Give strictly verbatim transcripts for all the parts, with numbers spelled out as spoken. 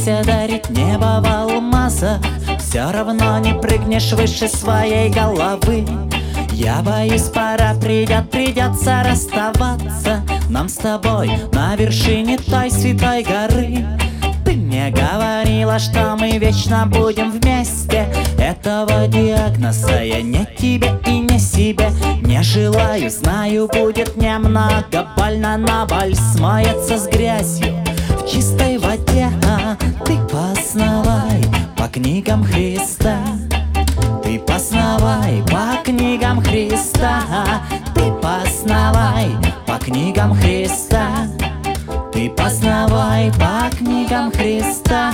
старайся дарить небо в алмазах, все равно не прыгнешь выше своей головы. Я боюсь, пора придет, придется расставаться нам с тобой на вершине той святой горы. Ты мне говорила, что мы вечно будем вместе. Этого диагноза я не тебе и не себе не желаю. Знаю, будет немного больно, но боль смоется с грязью в чистой воде. Ты познавай по книгам Христа, ты познавай по книгам Христа, ты познавай по книгам Христа, ты познавай по книгам Христа.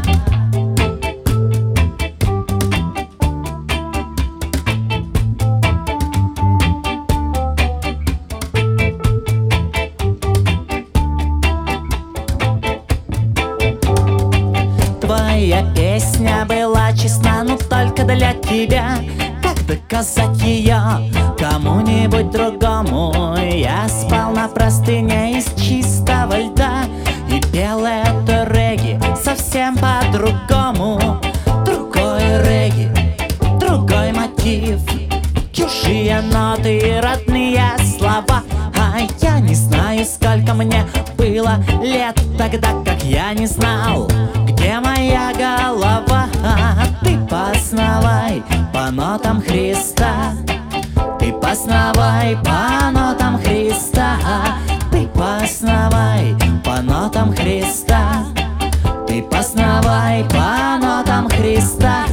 Твоя песня была честна, но только для тебя. Как доказать ее кому-нибудь другому? Я спал на простыне из чистого льда и пел это регги совсем по-другому. Другой регги, другой мотив, чужие ноты и родные слова. А я не знаю, сколько мне было лет тогда, как я не знал, где моя голова. Ты познавай по нотам Христа, ты познавай по нотам Христа, ты познавай по нотам Христа, ты познавай по нотам Христа.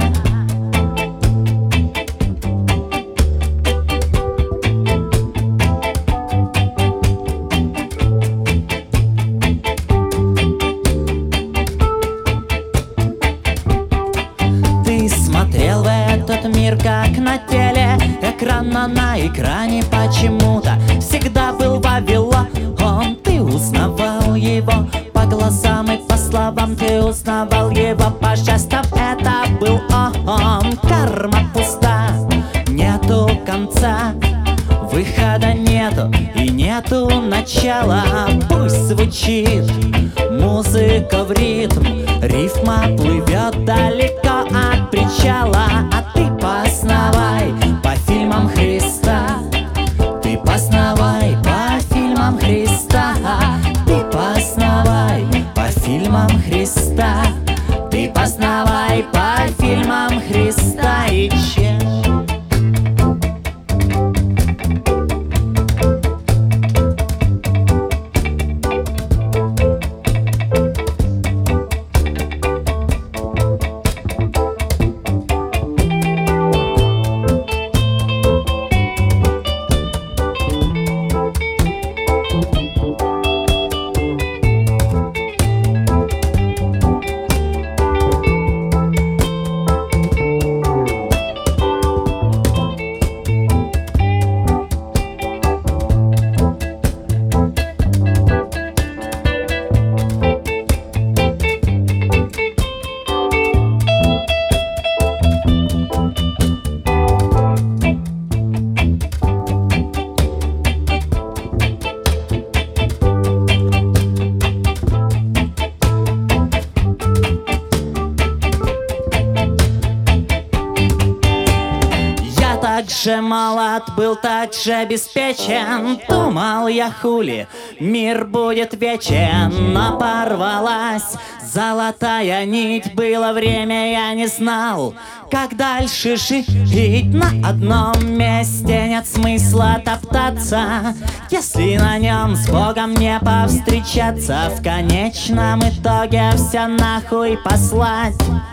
Смотрел в этот мир как на теле экрана, на экране почему-то всегда был Вавилон. Ты узнавал его по глазам и по словам, ты узнавал его по жестам. Это был он. Карма пуста, нету конца, выхода нету и нету начала. Пусть звучит музыка в ритм, рифма плывет далеко от причала. А ты познавай по фильмам Христа, ты познавай по фильмам Христа, ты познавай по фильмам Христа, ты познавай по фильмам Христа. И чем так же молод, был так же обеспечен. Думал я, хули, мир будет вечен. Но порвалась золотая нить. Было время, я не знал, как дальше жить. На одном месте нет смысла топтаться, если на нем с Богом не повстречаться. В конечном итоге все нахуй послать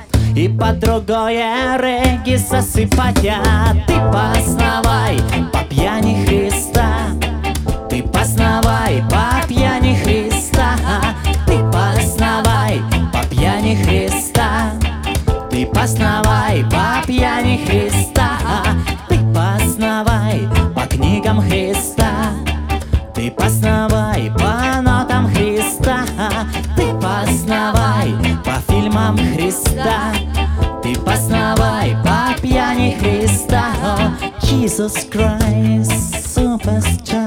и под другое регги засыпать. А ты познавай по пьяни Христа, ты познавай по пьяни Христа, ты познавай по пьяни Христа, ты познавай по пьяни Христа, ты познавай по книгам Христа, ты познавай по нотам Христа, ты познавай по фильмам Христа, ты познавай по пьяни Христа. Oh, Jesus Christ, superstar.